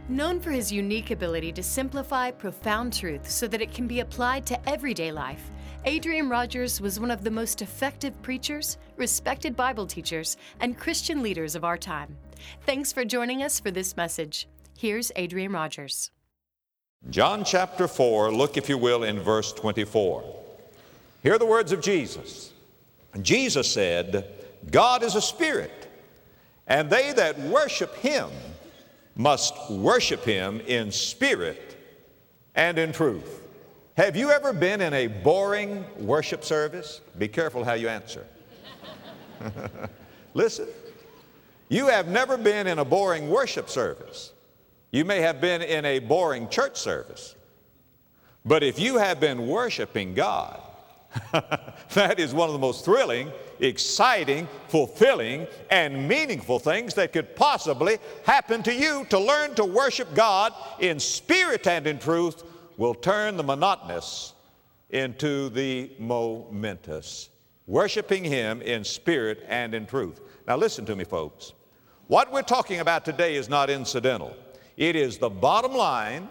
Known for his unique ability to simplify profound truth so that it can be applied to everyday life, Adrian Rogers was one of the most effective preachers, respected Bible teachers, and Christian leaders of our time. Thanks for joining us for this message. Here's Adrian Rogers. John chapter 4, look if you will in verse 24. Hear the words of Jesus. Jesus said, God is a spirit, and they that worship him must worship him in spirit and in truth. Have you ever been in a boring worship service? Be careful how you answer. Listen, you have never been in a boring worship service. You may have been in a boring church service. But if you have been worshiping God, that is one of the most thrilling, exciting, fulfilling, and meaningful things that could possibly happen to you. To learn to worship God in spirit and in truth will turn the monotonous into the momentous. Worshiping him in spirit and in truth. Now listen to me, folks. What we're talking about today is not incidental. It is the bottom line.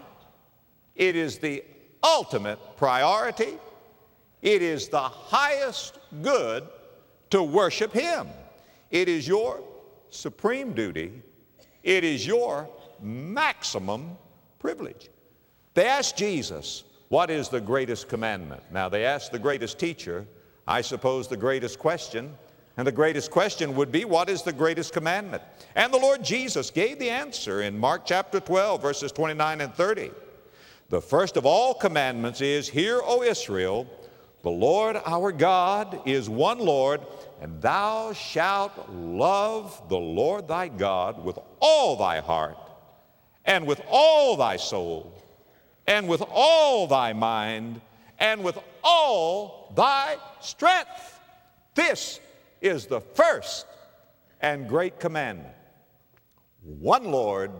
It is the ultimate priority. It is the highest good to worship him. It is your supreme duty. It is your maximum privilege. They asked Jesus, what is the greatest commandment? Now they asked the greatest teacher, I suppose the greatest question, and the greatest question would be, what is the greatest commandment? And the Lord Jesus gave the answer in Mark chapter 12, verses 29 and 30. The first of all commandments is, Hear, O Israel, the Lord our God is one Lord, and thou shalt love the Lord thy God with all thy heart, and with all thy soul, and with all thy mind, and with all thy strength. This is the first and great commandment. One Lord,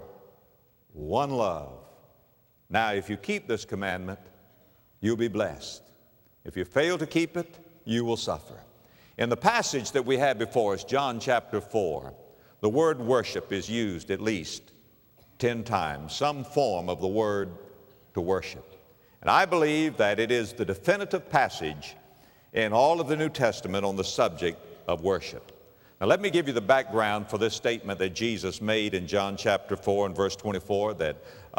one love. Now, if you keep this commandment, you'll be blessed. If you fail to keep it, you will suffer. In the passage that we have before us, John chapter 4, the word worship is used at least 10 times, some form of the word to worship. And I believe that it is the definitive passage in all of the New Testament on the subject of worship. Now let me give you the background for this statement that Jesus made in John chapter 4 and verse 24, that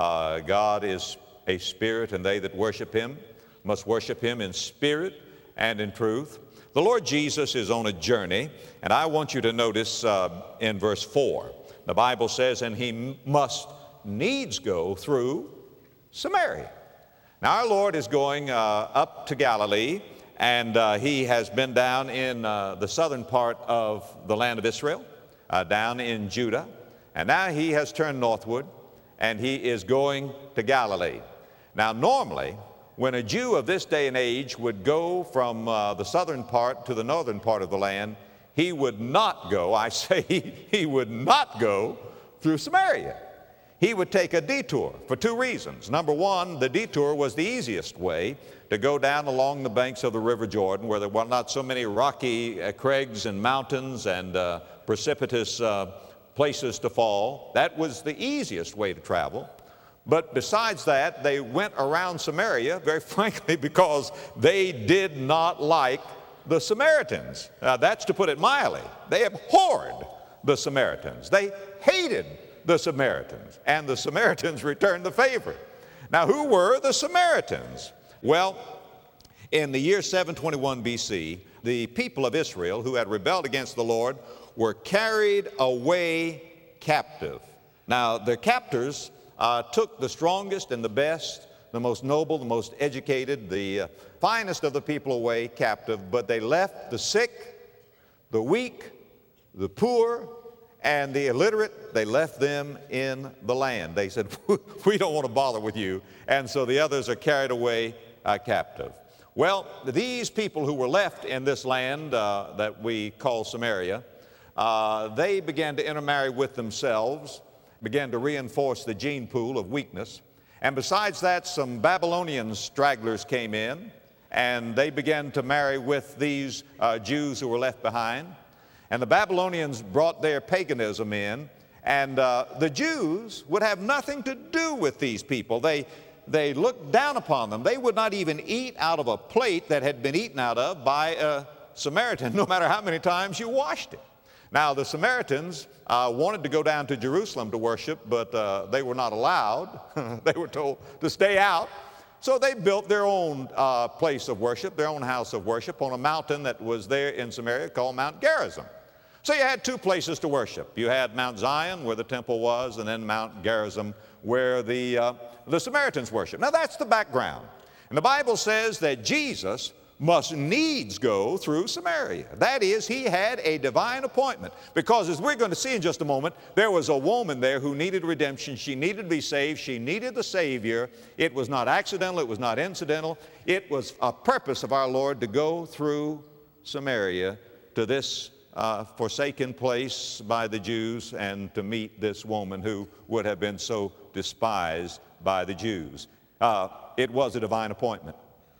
God is a spirit, and they that worship him must worship him in spirit and in truth. The Lord Jesus is on a journey, and I want you to notice in verse 4, the Bible says, and he must needs go through Samaria. Now our Lord is going up to Galilee, and he has been down in the southern part of the land of Israel, down in Judah, and now he has turned northward, and he is going to Galilee. Now normally, when a Jew of this day and age would go from the southern part to the northern part of the land, he would not go, I say he would not go through Samaria. He would take a detour for two reasons. Number one, the detour was the easiest way to go down along the banks of the River Jordan, where there were not so many rocky crags and mountains and precipitous places to fall. That was the easiest way to travel. But besides that, they went around Samaria, very frankly, because they did not like the Samaritans. That's to put it mildly. They abhorred the Samaritans. They hated the Samaritans, and the Samaritans returned the favor. Now, who were the Samaritans? Well, in the year 721 BC, the people of Israel who had rebelled against the Lord were carried away captive. Now, their captors took the strongest and the best, the most noble, the most educated, the finest of the people away captive, but they left the sick, the weak, the poor, and the illiterate. They left them in the land. They said, we don't want to bother with you. And so the others are carried away captive. Well, these people who were left in this land that we call Samaria, they began to intermarry with themselves, began to reinforce the gene pool of weakness. And besides that, some Babylonian stragglers came in, and they began to marry with these Jews who were left behind. And the Babylonians brought their paganism in, And the Jews would have nothing to do with these people. They looked down upon them. They would not even eat out of a plate that had been eaten out of by a Samaritan, no matter how many times you washed it. Now, the Samaritans wanted to go down to Jerusalem to worship, but they were not allowed. They were told to stay out. So they built their own place of worship, their own house of worship on a mountain that was there in Samaria called Mount Gerizim. So you had two places to worship. You had Mount Zion, where the temple was, and then Mount Gerizim, where the Samaritans worshiped. Now that's the background. And the Bible says that Jesus must needs go through Samaria. That is, he had a divine appointment. Because as we're going to see in just a moment, there was a woman there who needed redemption. She needed to be saved. She needed the Savior. It was not accidental. It was not incidental. It was a purpose of our Lord to go through Samaria to this forsaken place by the Jews and to meet this woman who would have been so despised by the Jews. It was a divine appointment.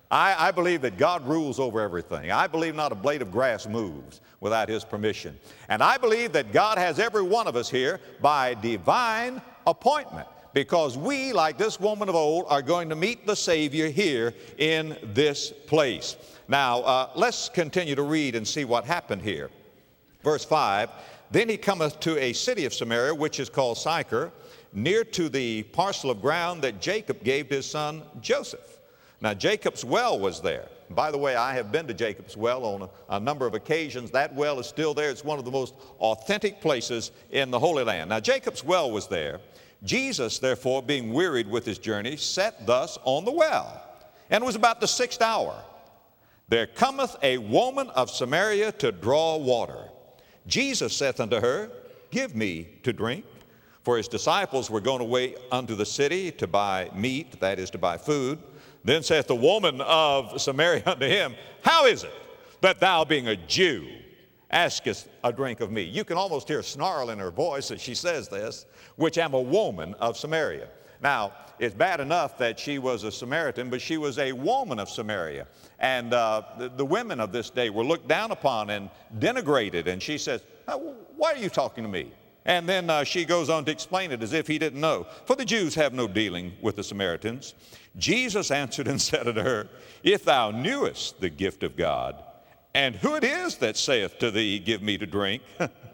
I believe that God rules over everything. I believe not a blade of grass moves without His permission. And I believe that God has every one of us here by divine appointment, because we, like this woman of old, are going to meet the Savior here in this place. Now, let's continue to read and see what happened here. Verse 5, then he cometh to a city of Samaria, which is called Sychar, near to the parcel of ground that Jacob gave to his son Joseph. Now, Jacob's well was there. By the way, I have been to Jacob's well on a number of occasions. That well is still there. It's one of the most authentic places in the Holy Land. Now, Jacob's well was there. Jesus, therefore, being wearied with his journey, sat thus on the well. And it was about the 6th hour. There cometh a woman of Samaria to draw water. Jesus saith unto her, give me to drink. For his disciples were going away unto the city to buy meat, that is, to buy food. Then saith the woman of Samaria unto him, how is it that thou, being a Jew, askest a drink of me? You can almost hear a snarl in her voice as she says this, which am a woman of Samaria. Now, it's bad enough that she was a Samaritan, but she was a woman of Samaria. And the women of this day were looked down upon and denigrated. And she says, why are you talking to me? And then she goes on to explain it as if he didn't know. For the Jews have no dealing with the Samaritans. Jesus answered and said unto her, if thou knewest the gift of God, and who it is that saith to thee, give me to drink,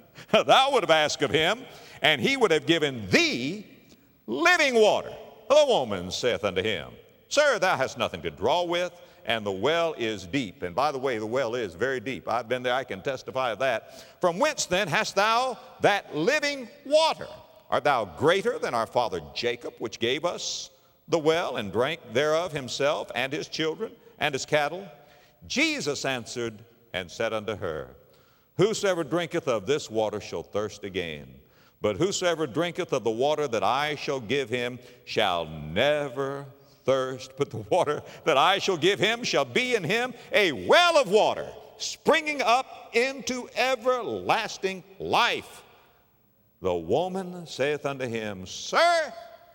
thou would have asked of him, and he would have given thee living water. The woman saith unto him, sir, thou hast nothing to draw with, and the well is deep. And by the way, the well is very deep. I've been there, I can testify of that. From whence then hast thou that living water? Art thou greater than our father Jacob, which gave us the well, and drank thereof himself, and his children, and his cattle? Jesus answered and said unto her, whosoever drinketh of this water shall thirst again. But whosoever drinketh of the water that I shall give him shall never thirst. But the water that I shall give him shall be in him a well of water, springing up into everlasting life. The woman saith unto him, sir,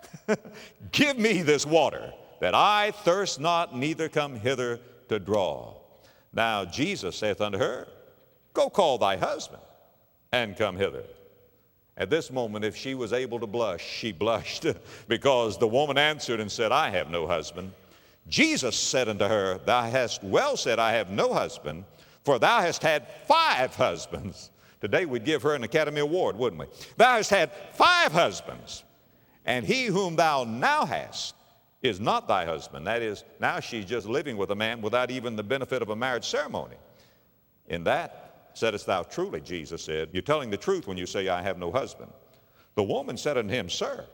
give me this water, that I thirst not, neither come hither to draw. Now Jesus saith unto her, go call thy husband, and come hither. At this moment, if she was able to blush, she blushed, because the woman answered and said, I have no husband. Jesus said unto her, thou hast well said, I have no husband, for thou hast had 5 husbands. Today we'd give her an Academy Award, wouldn't we? Thou hast had 5 husbands, and he whom thou now hast is not thy husband. That is, now she's just living with a man without even the benefit of a marriage ceremony. In that saidest thou truly, Jesus said. You're telling the truth when you say, I have no husband. The woman said unto him, sir,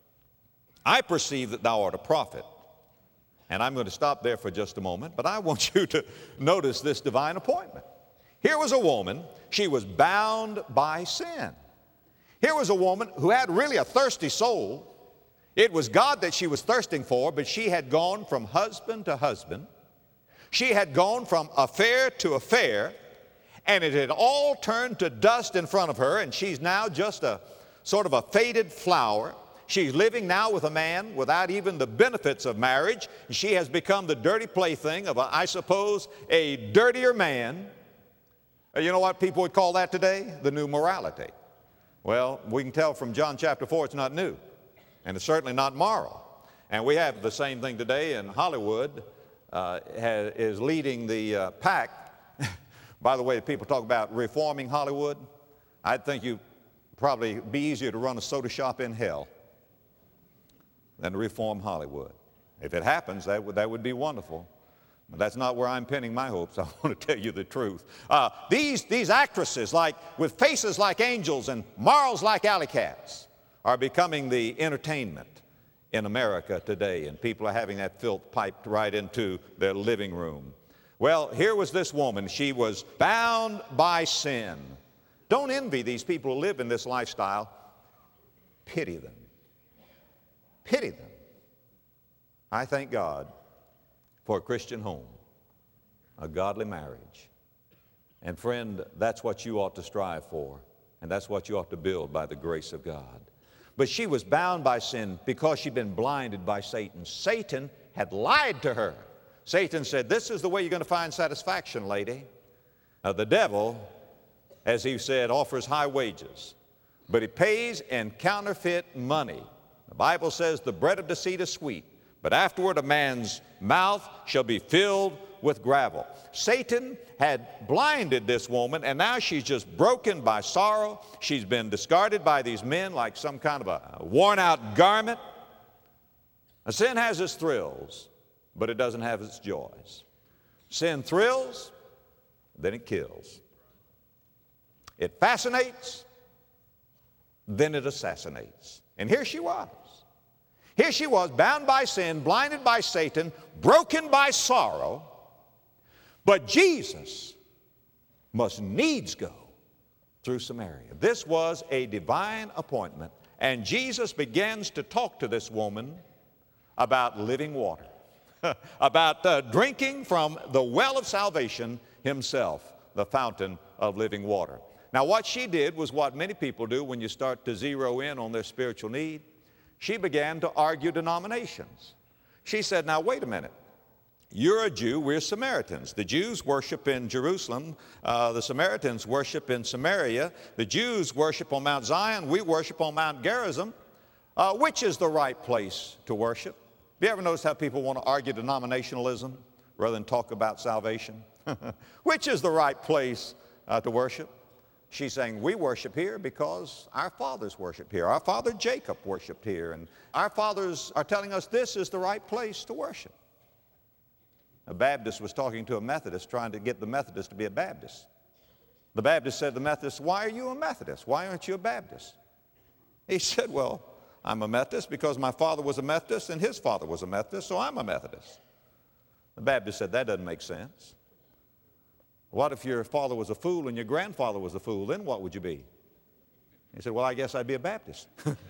I perceive that thou art a prophet. And I'm going to stop there for just a moment, but I want you to notice this divine appointment. Here was a woman, she was bound by sin. Here was a woman who had really a thirsty soul. It was God that she was thirsting for, but she had gone from husband to husband. She had gone from affair to affair, and it had all turned to dust in front of her, and she's now just a sort of a faded flower. She's living now with a man without even the benefits of marriage. She has become the dirty plaything of, I suppose, a dirtier man. You know what people would call that today? The new morality. Well, we can tell from John chapter 4 it's not new, and it's certainly not moral. And we have the same thing today, and Hollywood is leading the pack. By the way, people talk about reforming Hollywood. I think you probably be easier to run a soda shop in hell than to reform Hollywood. If it happens, that would be wonderful. But that's not where I'm pinning my hopes. I want to tell you the truth. These actresses, with faces like angels and morals like alley cats, are becoming the entertainment in America today, and people are having that filth piped right into their living room. Well, here was this woman. She was bound by sin. Don't envy these people who live in this lifestyle. Pity them. Pity them. I thank God for a Christian home, a godly marriage. And friend, that's what you ought to strive for, and that's what you ought to build by the grace of God. But she was bound by sin because she'd been blinded by Satan. Satan had lied to her. Satan said, this is the way you're going to find satisfaction, lady. The devil, as he said, offers high wages, but he pays in counterfeit money. The Bible says the bread of deceit is sweet, but afterward a man's mouth shall be filled with gravel. Satan had blinded this woman, and now she's just broken by sorrow. She's been discarded by these men like some kind of a worn-out garment. Now, sin has its thrills, but it doesn't have its joys. Sin thrills, then it kills. It fascinates, then it assassinates. And here she was. Here she was, bound by sin, blinded by Satan, broken by sorrow. But Jesus must needs go through Samaria. This was a divine appointment. And Jesus begins to talk to this woman about living water, about drinking from the well of salvation himself, the fountain of living water. Now, what she did was what many people do when you start to zero in on their spiritual need. She began to argue denominations. She said, now, wait a minute. You're a Jew, we're Samaritans. The Jews worship in Jerusalem. The Samaritans worship in Samaria. The Jews worship on Mount Zion. We worship on Mount Gerizim. Which is the right place to worship? Have you ever noticed how people want to argue denominationalism rather than talk about salvation? Which is the right place to worship? She's saying, we worship here because our fathers worship here. Our father Jacob worshiped here, and our fathers are telling us this is the right place to worship. A Baptist was talking to a Methodist, trying to get the Methodist to be a Baptist. The Baptist said to the Methodist, why are you a Methodist? Why aren't you a Baptist? He said, well, I'm a Methodist because my father was a Methodist and his father was a Methodist, so I'm a Methodist. The Baptist said, that doesn't make sense. What if your father was a fool and your grandfather was a fool? Then what would you be? He said, well, I guess I'd be a Baptist.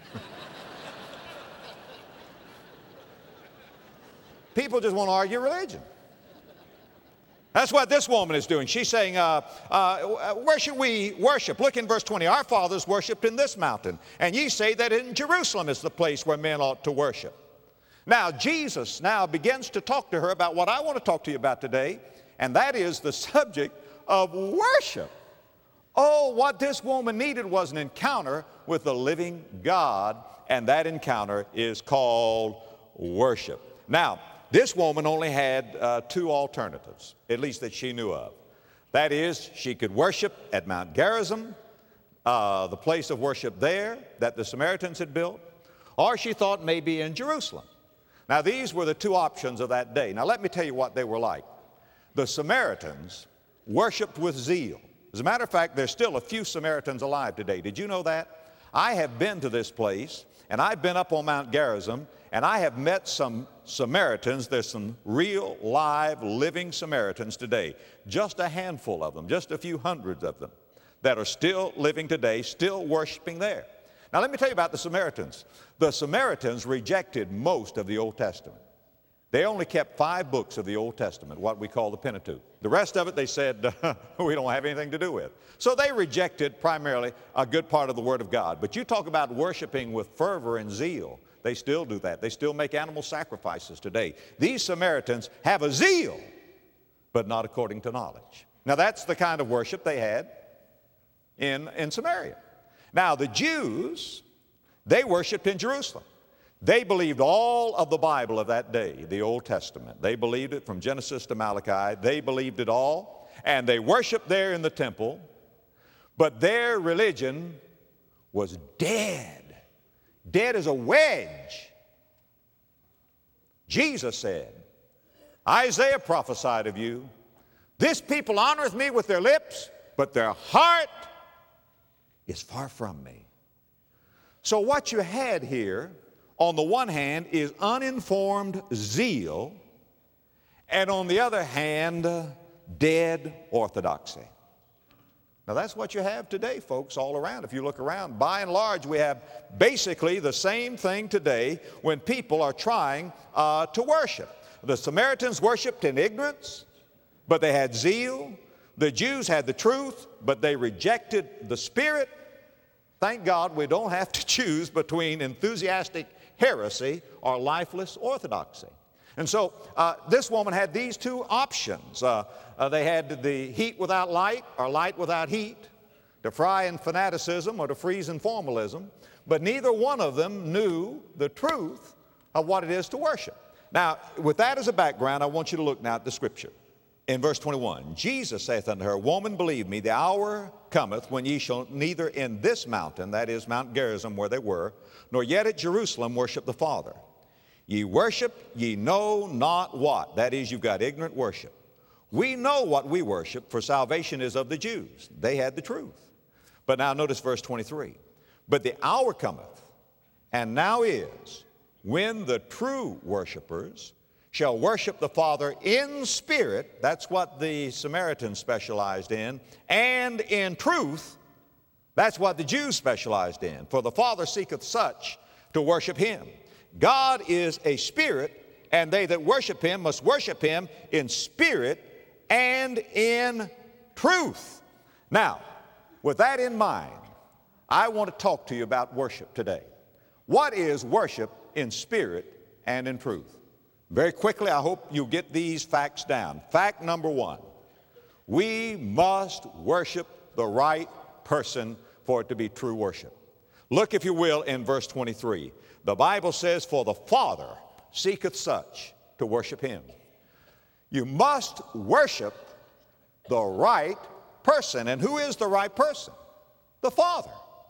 People just want to argue religion. That's what this woman is doing. She's saying, where should we worship? Look in verse 20. Our fathers worshiped in this mountain, and ye say that in Jerusalem is the place where men ought to worship. Now, Jesus now begins to talk to her about what I want to talk to you about today, and that is the subject of worship. Oh, what this woman needed was an encounter with the living God, and that encounter is called worship. Now, this woman only had two alternatives, at least that she knew of. That is, she could worship at Mount Gerizim, the place of worship there that the Samaritans had built, or she thought maybe in Jerusalem. Now, these were the two options of that day. Now, let me tell you what they were like. The Samaritans worshiped with zeal. As a matter of fact, there's still a few Samaritans alive today. Did you know that? I have been to this place, and I've been up on Mount Gerizim, and I have met some Samaritans. There's some real, live, living Samaritans today. Just a handful of them, just a few hundreds of them that are still living today, still worshiping there. Now, let me tell you about the Samaritans. The Samaritans rejected most of the Old Testament. They only kept 5 books of the Old Testament, what we call the Pentateuch. The rest of it, they said, we don't have anything to do with. So they rejected primarily a good part of the Word of God. But you talk about worshiping with fervor and zeal. They still do that. They still make animal sacrifices today. These Samaritans have a zeal, but not according to knowledge. Now, that's the kind of worship they had in Samaria. Now, the Jews, they worshiped in Jerusalem. They believed all of the Bible of that day, the Old Testament. They believed it from Genesis to Malachi. They believed it all, and they worshiped there in the temple. But their religion was dead. Dead as a wedge. Jesus said, Isaiah prophesied of you, this people honoreth me with their lips, but their heart is far from me. So what you had here, on the one hand, is uninformed zeal, and on the other hand, dead orthodoxy. Now that's what you have today, folks, all around. If you look around, by and large, we have basically the same thing today when people are trying to worship. The Samaritans worshiped in ignorance, but they had zeal. The Jews had the truth, but they rejected the Spirit. Thank God we don't have to choose between enthusiastic heresy or lifeless orthodoxy. And so this woman had these two options. They had the heat without light or light without heat, to fry in fanaticism or to freeze in formalism, but neither one of them knew the truth of what it is to worship. Now, with that as a background, I want you to look now at the Scripture. In verse 21, Jesus saith unto her, Woman, believe me, the hour cometh when ye shall neither in this mountain, that is Mount Gerizim where they were, nor yet at Jerusalem worship the Father. Ye worship, ye know not what. That is, you've got ignorant worship. We know what we worship, for salvation is of the Jews. They had the truth. But now notice verse 23. But the hour cometh, and now is, when the true worshipers shall worship the Father in spirit, that's what the Samaritans specialized in, and in truth, that's what the Jews specialized in. For the Father seeketh such to worship Him. God is a spirit, and they that worship Him must worship Him in spirit and in truth. Now, with that in mind, I want to talk to you about worship today. What is worship in spirit and in truth? Very quickly, I hope you'll get these facts down. Fact number one, we must worship the right person for it to be true worship. Look, if you will, in verse 23. The Bible says, For the Father seeketh such to worship Him. You must worship the right person. And who is the right person? The Father.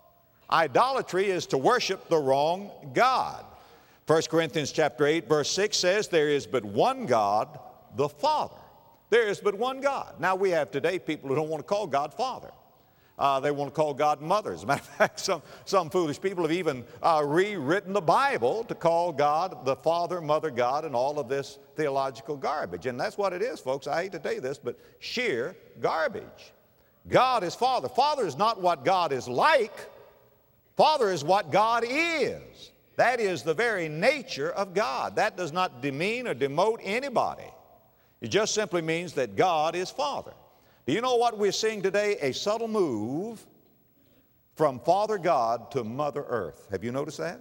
Idolatry is to worship the wrong God. 1 Corinthians chapter 8, verse 6 says, There is but one God, the Father. There is but one God. Now we have today people who don't want to call God Father. They want to call God Mother. As a matter of fact, some foolish people have even rewritten the Bible to call God the Father, Mother God, and all of this theological garbage. And that's what it is, folks. I hate to tell you this, but sheer garbage. God is Father. Father is not what God is like. Father is what God is. That is the very nature of God. That does not demean or demote anybody. It just simply means that God is Father. Do you know what we're seeing today? A subtle move from Father God to Mother Earth. Have you noticed that?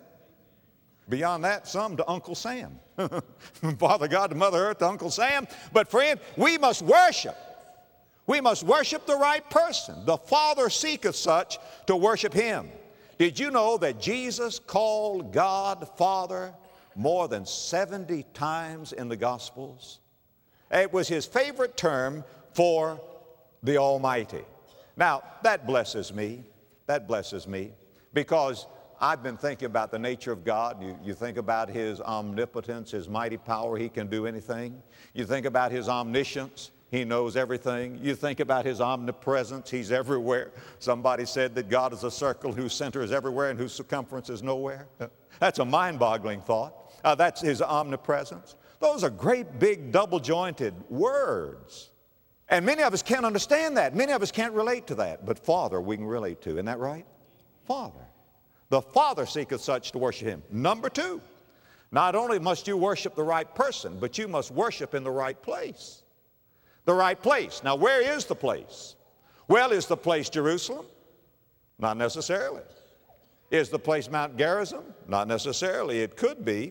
Beyond that, some to Uncle Sam. From Father God to Mother Earth to Uncle Sam. But friend, we must worship. We must worship the right person. The Father seeketh such to worship Him. Did you know that Jesus called God Father more than 70 times in the Gospels? It was His favorite term for the Almighty. Now, that blesses me. That blesses me because I've been thinking about the nature of God. You think about His omnipotence, His mighty power. He can do anything. You think about His omniscience. He knows everything. You think about His omnipresence. He's everywhere. Somebody said that God is a circle whose center is everywhere and whose circumference is nowhere. That's a mind-boggling thought. That's His omnipresence. Those are great big double-jointed words. And many of us can't understand that. Many of us can't relate to that. But Father we can relate to. Isn't that right? Father. The Father seeketh such to worship Him. Number two, not only must you worship the right person, but you must worship in the right place. The right place. Now, where is the place? Well, is the place Jerusalem? Not necessarily. Is the place Mount Gerizim? Not necessarily. It could be.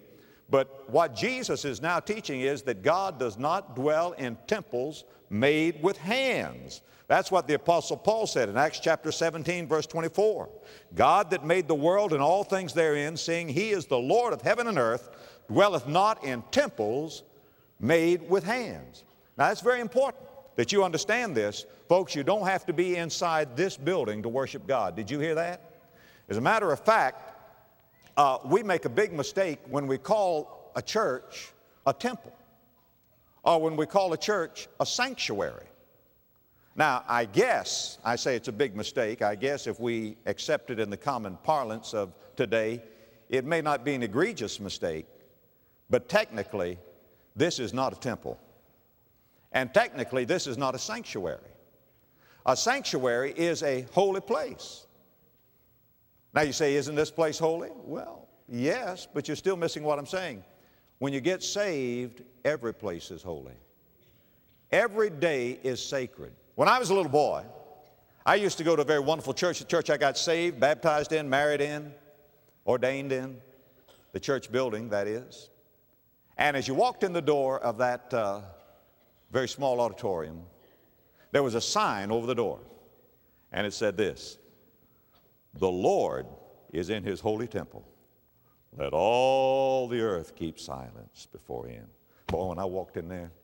But what Jesus is now teaching is that God does not dwell in temples made with hands. That's what the Apostle Paul said in Acts chapter 17, verse 24. God that made the world and all things therein, seeing he is the Lord of heaven and earth, dwelleth not in temples made with hands. Now that's very important that you understand this. Folks, you don't have to be inside this building to worship God. Did you hear that? As a matter of fact, we make a big mistake when we call a church a temple, or when we call a church a sanctuary. Now, I say it's a big mistake. I guess if we accept it in the common parlance of today, it may not be an egregious mistake, but technically, this is not a temple. And technically, this is not a sanctuary. A sanctuary is a holy place. Now you say, isn't this place holy? Well, yes, but you're still missing what I'm saying. When you get saved, every place is holy. Every day is sacred. When I was a little boy, I used to go to a very wonderful church, the church I got saved, baptized in, married in, ordained in, the church building, that is. And as you walked in the door of that very small auditorium, there was a sign over the door, and it said this: "The Lord is in his holy temple. Let all the earth keep silence before him." Boy, when I walked in there,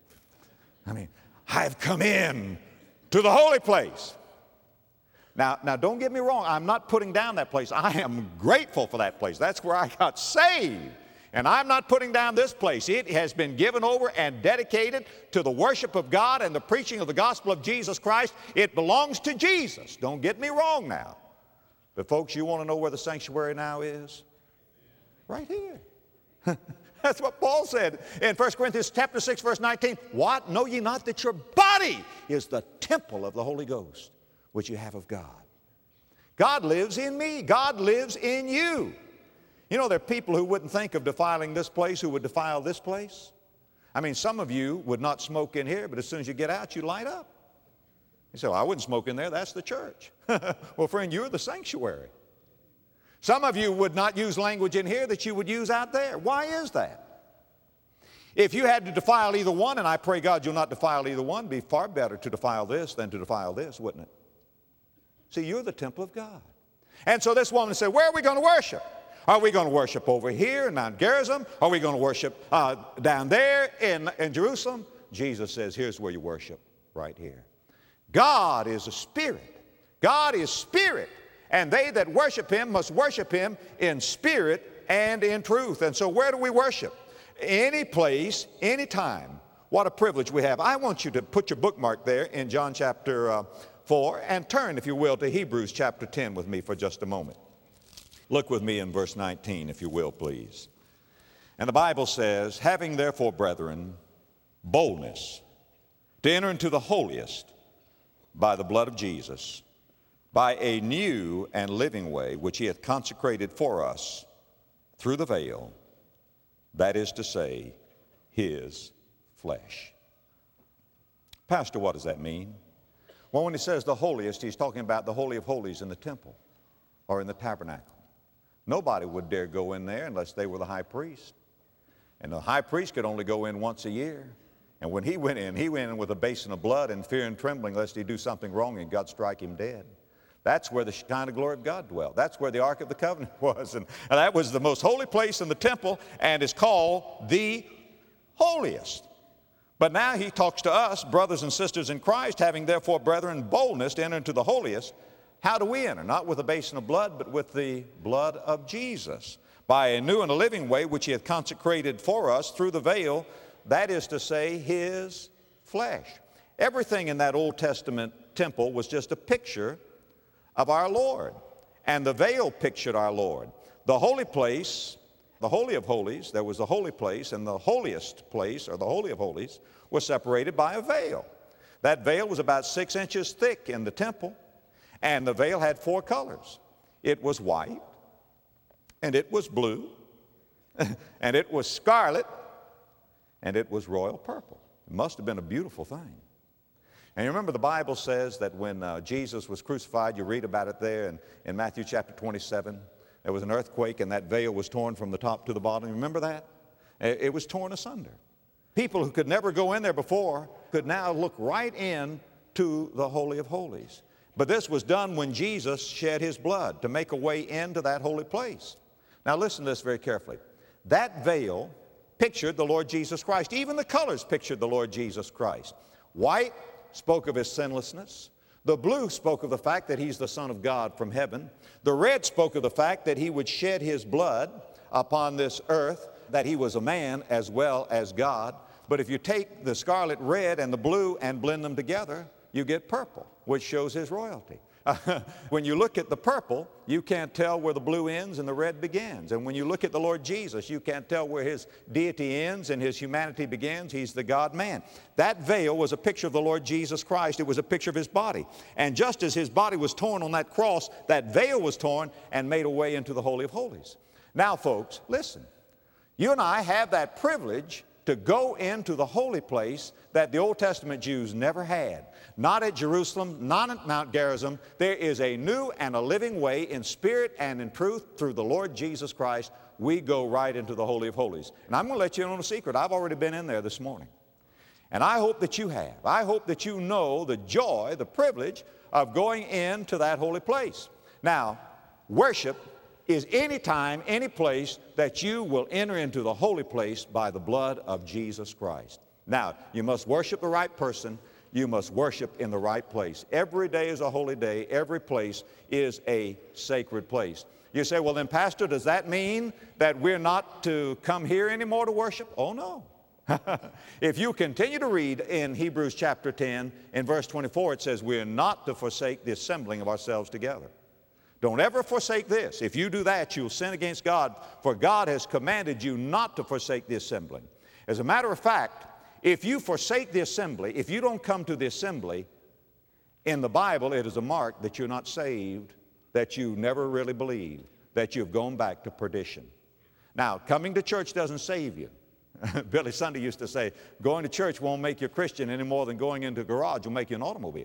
I've come in to the holy place. Now don't get me wrong. I'm not putting down that place. I am grateful for that place. That's where I got saved. And I'm not putting down this place. It has been given over and dedicated to the worship of God and the preaching of the gospel of Jesus Christ. It belongs to Jesus. Don't get me wrong now. But folks, you want to know where the sanctuary now is? Right here. That's what Paul said in 1 Corinthians chapter 6, verse 19. What? Know ye not that your body is the temple of the Holy Ghost, which you have of God? God lives in me. God lives in you. You know, there are people who wouldn't think of defiling this place who would defile this place. Some of you would not smoke in here, but as soon as you get out, you light up. You say, well, I wouldn't smoke in there. That's the church. Well, friend, you're the sanctuary. Some of you would not use language in here that you would use out there. Why is that? If you had to defile either one, and I pray God you'll not defile either one, it'd be far better to defile this than to defile this, wouldn't it? See, you're the temple of God. And so this woman said, where are we going to worship? Are we going to worship over here in Mount Gerizim? Are we going to worship down there in Jerusalem? Jesus says, here's where you worship, right here. God is a spirit. God is spirit. And they that worship him must worship him in spirit and in truth. And so where do we worship? Any place, any time. What a privilege we have. I want you to put your bookmark there in John chapter 4 and turn, if you will, to Hebrews chapter 10 with me for just a moment. Look with me in verse 19, if you will, please. And the Bible says, having therefore, brethren, boldness to enter into the holiest by the blood of Jesus, by a new and living way which he hath consecrated for us through the veil, that is to say, his flesh. Pastor, what does that mean? Well, when he says the holiest, he's talking about the Holy of Holies in the temple or in the tabernacle. Nobody would dare go in there unless they were the high priest. And the high priest could only go in once a year. And when he went in with a basin of blood and fear and trembling lest he do something wrong and God strike him dead. That's where the Shekinah glory of God dwelt. That's where the Ark of the Covenant was. And that was the most holy place in the temple and is called the holiest. But now he talks to us, brothers and sisters in Christ, having therefore, brethren, boldness to enter into the holiest. How do we enter? Not with a basin of blood, but with the blood of Jesus. By a new and a living way, which he hath consecrated for us through the veil, that is to say, his flesh. Everything in that Old Testament temple was just a picture of our Lord. And the veil pictured our Lord. The holy place, the Holy of Holies, there was the holy place, and the holiest place, or the Holy of Holies, was separated by a veil. That veil was about 6 inches thick in the temple. And the veil had 4 colors. It was white, and it was blue, and it was scarlet, and it was royal purple. It must have been a beautiful thing. And you remember the Bible says that when Jesus was crucified, you read about it there in Matthew chapter 27, there was an earthquake and that veil was torn from the top to the bottom. You remember that? It was torn asunder. People who could never go in there before could now look right in to the Holy of Holies. But this was done when Jesus shed his blood to make a way into that holy place. Now listen to this very carefully. That veil pictured the Lord Jesus Christ. Even the colors pictured the Lord Jesus Christ. White spoke of his sinlessness. The blue spoke of the fact that he's the Son of God from heaven. The red spoke of the fact that he would shed his blood upon this earth, that he was a man as well as God. But if you take the scarlet red and the blue and blend them together, you get purple, which shows his royalty. When you look at the purple, you can't tell where the blue ends and the red begins. And when you look at the Lord Jesus, you can't tell where his deity ends and his humanity begins. He's the God-man. That veil was a picture of the Lord Jesus Christ. It was a picture of his body. And just as his body was torn on that cross, that veil was torn and made a way into the Holy of Holies. Now, folks, listen. You and I have that privilege to go into the holy place that the Old Testament Jews never had. Not at Jerusalem, not at Mount Gerizim. There is a new and a living way in spirit and in truth through the Lord Jesus Christ. We go right into the Holy of Holies. And I'm going to let you in on a secret. I've already been in there this morning. And I hope that you have. I hope that you know the joy, the privilege of going into that holy place. Now, worship is any time, any place that you will enter into the holy place by the blood of Jesus Christ. Now, you must worship the right person. You must worship in the right place. Every day is a holy day. Every place is a sacred place. You say, well then, Pastor, does that mean that we're not to come here anymore to worship? Oh, no. If you continue to read in Hebrews chapter 10, in verse 24, it says, we're not to forsake the assembling of ourselves together. Don't ever forsake this. If you do that, you'll sin against God, for God has commanded you not to forsake the assembling. As a matter of fact, if you forsake the assembly, if you don't come to the assembly, in the Bible it is a mark that you're not saved, that you never really believe, that you've gone back to perdition. Now, coming to church doesn't save you. Billy Sunday used to say, going to church won't make you a Christian any more than going into a garage will make you an automobile.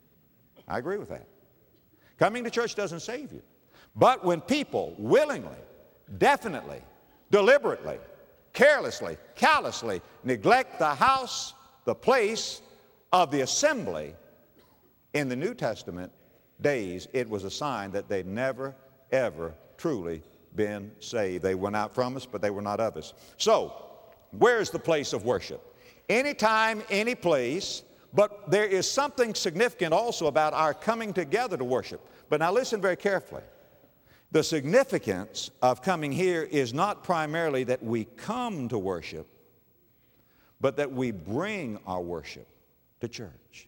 I agree with that. Coming to church doesn't save you. But when people willingly, definitely, deliberately, carelessly, callously neglect the house, the place of the assembly, in the New Testament days, it was a sign that they'd never, ever truly been saved. They went out from us, but they were not of us. So, where's the place of worship? Anytime, any place, but there is something significant also about our coming together to worship. But now listen very carefully. The significance of coming here is not primarily that we come to worship, but that we bring our worship to church.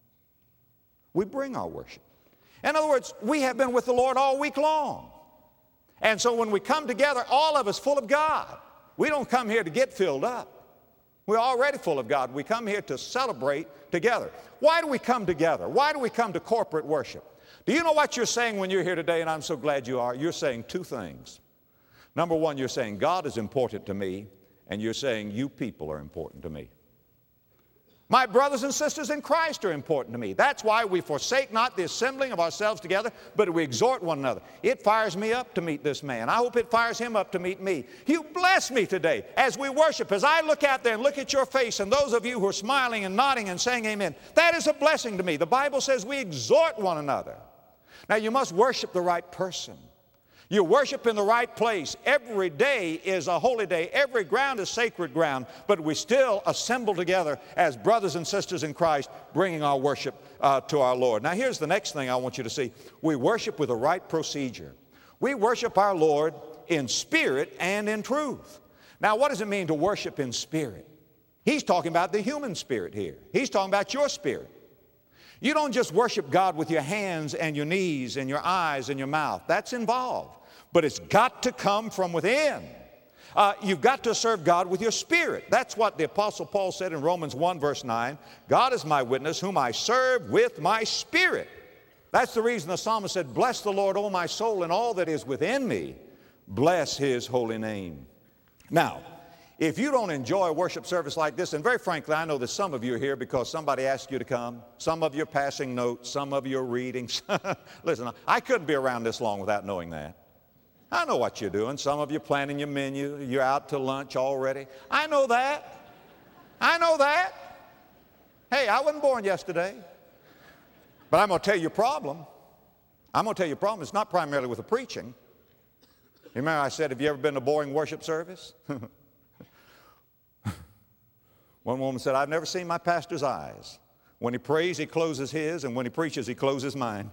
We bring our worship. In other words, we have been with the Lord all week long. And so when we come together, all of us full of God. We don't come here to get filled up. We're already full of God. We come here to celebrate together. Why do we come together? Why do we come to corporate worship? Do you know what you're saying when you're here today, and I'm so glad you are? You're saying two things. Number one, you're saying God is important to me, and you're saying you people are important to me. My brothers and sisters in Christ are important to me. That's why we forsake not the assembling of ourselves together, but we exhort one another. It fires me up to meet this man. I hope it fires him up to meet me. You bless me today as we worship. As I look out there and look at your face, and those of you who are smiling and nodding and saying amen, that is a blessing to me. The Bible says we exhort one another. Now, you must worship the right person. You worship in the right place. Every day is a holy day. Every ground is sacred ground. But we still assemble together as brothers and sisters in Christ, bringing our worship to our Lord. Now, here's the next thing I want you to see. We worship with the right procedure. We worship our Lord in spirit and in truth. Now, what does it mean to worship in spirit? He's talking about the human spirit here. He's talking about your spirit. You don't just worship God with your hands and your knees and your eyes and your mouth. That's involved. But it's got to come from within. You've got to serve God with your spirit. That's what the Apostle Paul said in Romans 1 verse 9. God is my witness, whom I serve with my spirit. That's the reason the psalmist said, bless the Lord, O my soul, and all that is within me. Bless his holy name. Now, if you don't enjoy a worship service like this, and very frankly, I know that some of you are here because somebody asked you to come. Some of you are passing notes. Some of you are reading. Listen, I couldn't be around this long without knowing that. I know what you're doing. Some of you planning your menu. You're out to lunch already. I know that. I know that. Hey, I wasn't born yesterday. But I'm going to tell you your problem. I'm going to tell you your problem. It's not primarily with the preaching. You remember I said, have you ever been to a boring worship service? One woman said, I've never seen my pastor's eyes. When he prays, he closes his, and when he preaches, he closes mine.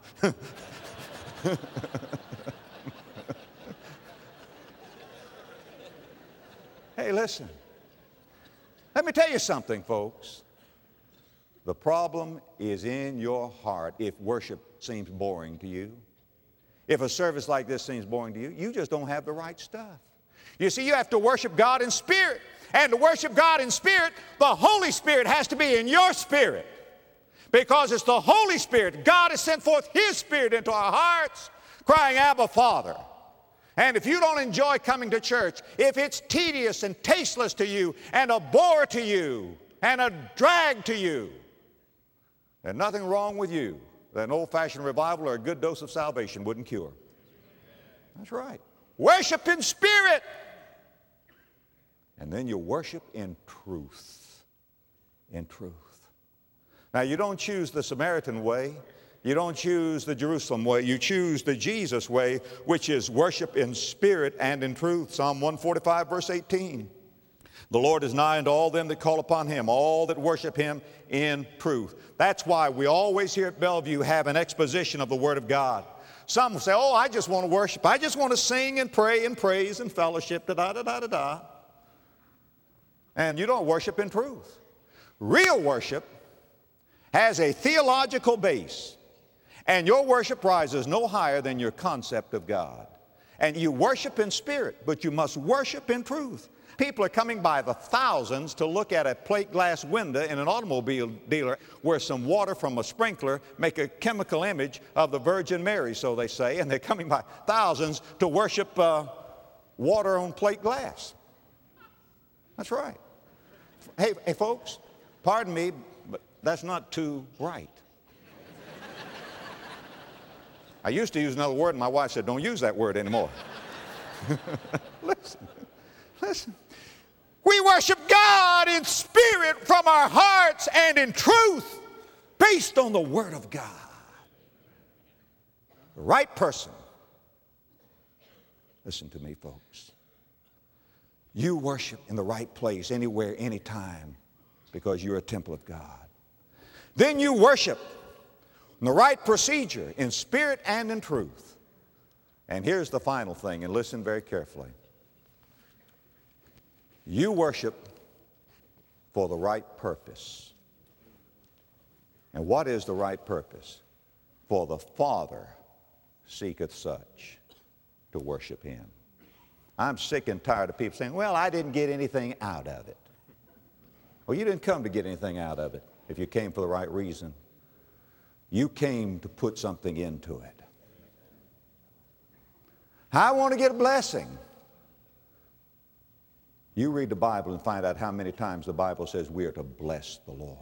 Hey, listen. Let me tell you something, folks. The problem is in your heart if worship seems boring to you. If a service like this seems boring to you, you just don't have the right stuff. You see, you have to worship God in spirit. And to worship God in spirit, the Holy Spirit has to be in your spirit. Because it's the Holy Spirit. God has sent forth His Spirit into our hearts, crying, Abba, Father. And if you don't enjoy coming to church, if it's tedious and tasteless to you, and a bore to you, and a drag to you, there's nothing wrong with you that an old-fashioned revival or a good dose of salvation wouldn't cure. That's right. Worship in spirit. And then you worship in truth. In truth. Now, you don't choose the Samaritan way. You don't choose the Jerusalem way. You choose the Jesus way, which is worship in spirit and in truth. Psalm 145, verse 18. The Lord is nigh unto all them that call upon Him, all that worship Him in truth. That's why we always here at Bellevue have an exposition of the Word of God. Some will say, oh, I just want to worship. I just want to sing and pray and praise and fellowship, da-da-da-da-da-da. And you don't worship in truth. Real worship has a theological base, and your worship rises no higher than your concept of God. And you worship in spirit, but you must worship in truth. People are coming by the thousands to look at a plate glass window in an automobile dealer where some water from a sprinkler make a chemical image of the Virgin Mary, so they say, and they're coming by thousands to worship water on plate glass. That's right. Hey, folks, pardon me, but that's not too right. I used to use another word, and my wife said, don't use that word anymore. Listen. We worship God in spirit from our hearts and in truth based on the Word of God. The right person. Listen to me, folks. You worship in the right place, anywhere, anytime, because you're a temple of God. Then you worship in the right procedure, in spirit and in truth. And here's the final thing, and listen very carefully. You worship for the right purpose. And what is the right purpose? For the Father seeketh such to worship Him. I'm sick and tired of people saying, well, I didn't get anything out of it. Well, you didn't come to get anything out of it if you came for the right reason. You came to put something into it. I want to get a blessing. You read the Bible and find out how many times the Bible says we are to bless the Lord.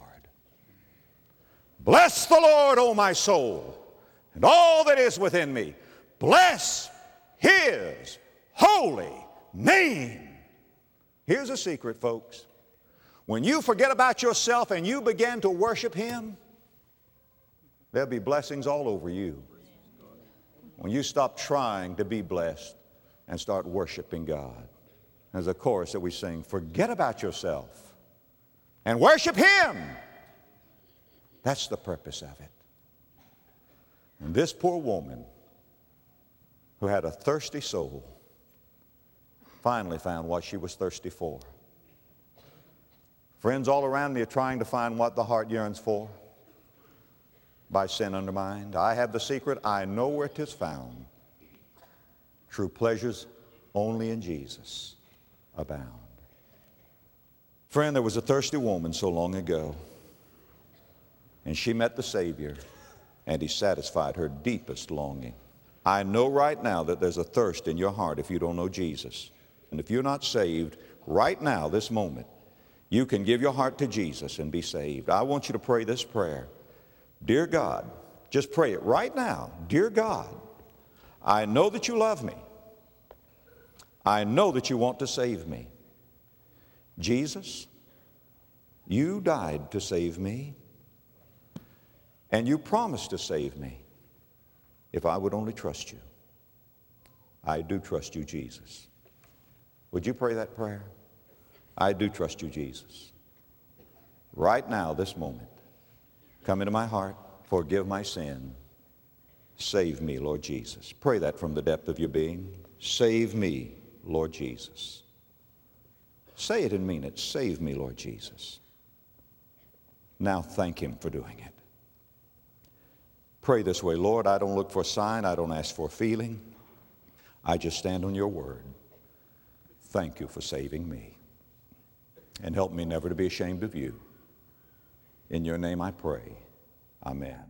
Bless the Lord, O my soul, and all that is within me. Bless His holy name. Here's a secret, folks. When you forget about yourself and you begin to worship Him, there'll be blessings all over you. When you stop trying to be blessed and start worshiping God. There's a chorus that we sing, forget about yourself and worship Him. That's the purpose of it. And this poor woman who had a thirsty soul finally found what she was thirsty for. Friends all around me are trying to find what the heart yearns for by sin undermined. I have the secret. I know where it is found. True pleasures only in Jesus abound. Friend, there was a thirsty woman so long ago, and she met the Savior, and He satisfied her deepest longing. I know right now that there's a thirst in your heart if you don't know Jesus. And if you're not saved, right now, this moment, you can give your heart to Jesus and be saved. I want you to pray this prayer. Dear God, just pray it right now. Dear God, I know that you love me. I know that you want to save me. Jesus, you died to save me, and you promised to save me if I would only trust you. I do trust you, Jesus. Would you pray that prayer? I do trust you, Jesus. Right now, this moment, come into my heart, forgive my sin. Save me, Lord Jesus. Pray that from the depth of your being. Save me, Lord Jesus. Say it and mean it. Save me, Lord Jesus. Now thank him for doing it. Pray this way, Lord, I don't look for a sign. I don't ask for a feeling. I just stand on your word. Thank you for saving me. And help me never to be ashamed of you. In your name I pray. Amen.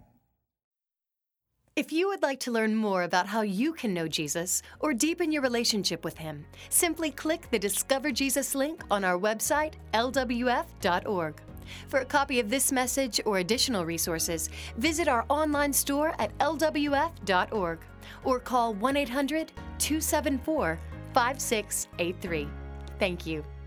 If you would like to learn more about how you can know Jesus or deepen your relationship with him, simply click the Discover Jesus link on our website, lwf.org. For a copy of this message or additional resources, visit our online store at lwf.org or call 1-800-274-5683. Thank you.